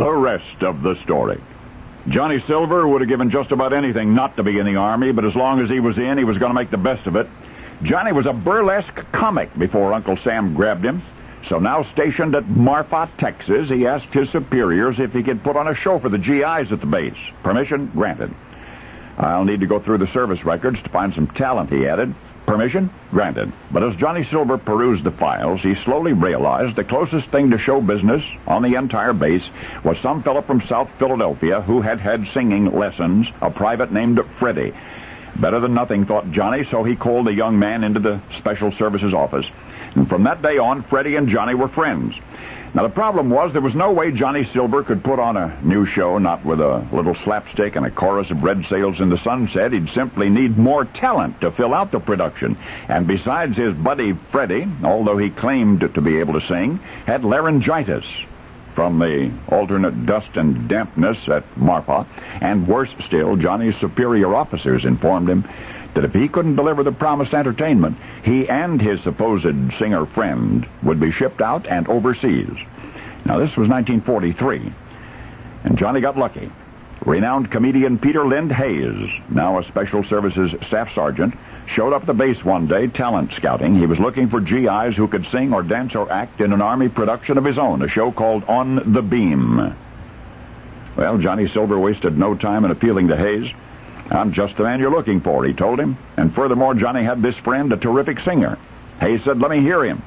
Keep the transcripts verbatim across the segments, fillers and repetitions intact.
The rest of the story. Johnny Silver would have given just about anything not to be in the Army, but as long as he was in, he was going to make the best of it. Johnny was a burlesque comic before Uncle Sam grabbed him. So now stationed at Marfa, Texas, he asked his superiors if he could put on a show for the G Is at the base. Permission granted. I'll need to go through the service records to find some talent, he added. Permission granted. But as Johnny Silver perused the files, he slowly realized the closest thing to show business on the entire base was some fellow from South Philadelphia who had had singing lessons, a private named Freddie. Better than nothing, thought Johnny, so he called the young man into the Special Services office. And from that day on, Freddie and Johnny were friends. Now, the problem was there was no way Johnny Silver could put on a new show, not with a little slapstick and a chorus of red sails in the sunset. He'd simply need more talent to fill out the production. And besides, his buddy Freddie, although he claimed to be able to sing, had laryngitis from the alternate dust and dampness at Marfa. And worse still, Johnny's superior officers informed him that if he couldn't deliver the promised entertainment, he and his supposed singer friend would be shipped out and overseas. Now, this was nineteen forty-three, and Johnny got lucky. Renowned comedian Peter Lind Hayes, now a Special Services staff sergeant, showed up at the base one day talent scouting. He was looking for G Is who could sing or dance or act in an Army production of his own, a show called On the Beam. Well, Johnny Silver wasted no time in appealing to Hayes. I'm just the man you're looking for, he told him. And furthermore, Johnny had this friend, a terrific singer. Hayes said, let me hear him.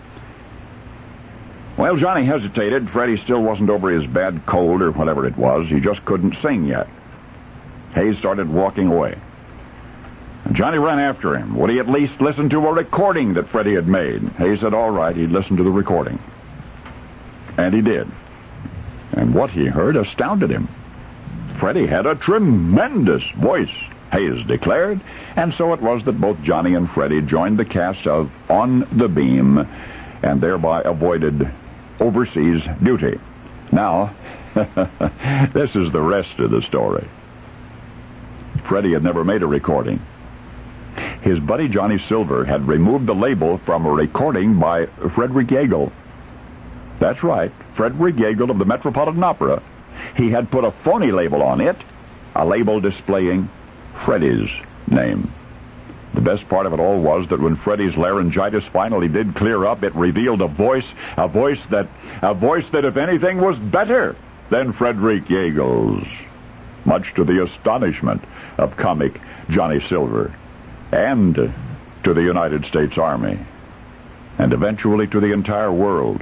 Well, Johnny hesitated. Freddie still wasn't over his bad cold or whatever it was. He just couldn't sing yet. Hayes started walking away. And Johnny ran after him. Would he at least listen to a recording that Freddie had made? Hayes said, all right, he'd listen to the recording. And he did. And what he heard astounded him. Freddie had a tremendous voice, Hayes declared, and so it was that both Johnny and Freddie joined the cast of On the Beam and thereby avoided overseas duty. Now, this is the rest of the story. Freddie had never made a recording. His buddy Johnny Silver had removed the label from a recording by Frederick Yeagle. That's right, Frederick Yeagle of the Metropolitan Opera. He had put a phony label on it, a label displaying Freddie's name. The best part of it all was that when Freddie's laryngitis finally did clear up, it revealed a voice, a voice that, a voice that, if anything, was better than Frederick Yeagle's, much to the astonishment of comic Johnny Silver, and to the United States Army, and eventually to the entire world.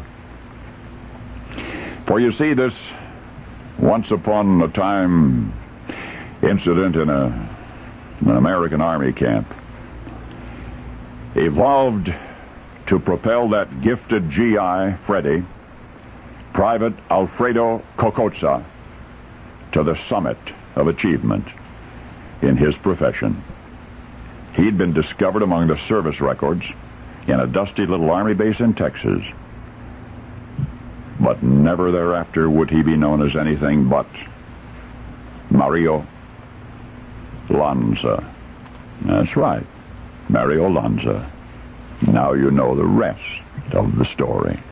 For you see, this once-upon-a-time incident in a, an American Army camp evolved to propel that gifted G I, Freddie, Private Alfredo Cocozza, to the summit of achievement in his profession. He'd been discovered among the service records in a dusty little Army base in Texas. But never thereafter would he be known as anything but Mario Lanza. That's right, Mario Lanza. Now you know the rest of the story.